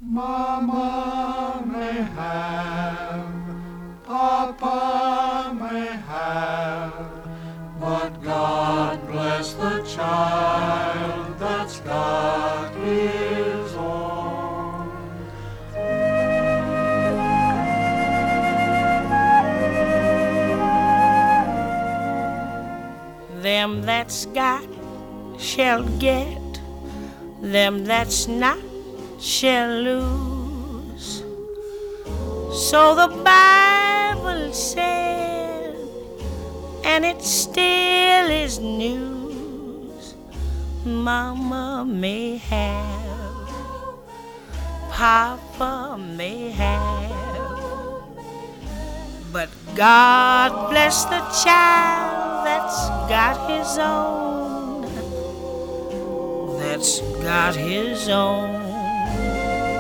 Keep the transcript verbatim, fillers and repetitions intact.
Mama may have, Papa may have, but God bless the child that's got his own. Them that's got shall get, them that's not shall lose. So the Bible said, and it still is news. Mama may have, Papa may have, but God bless the child that's got his own, that's got his own.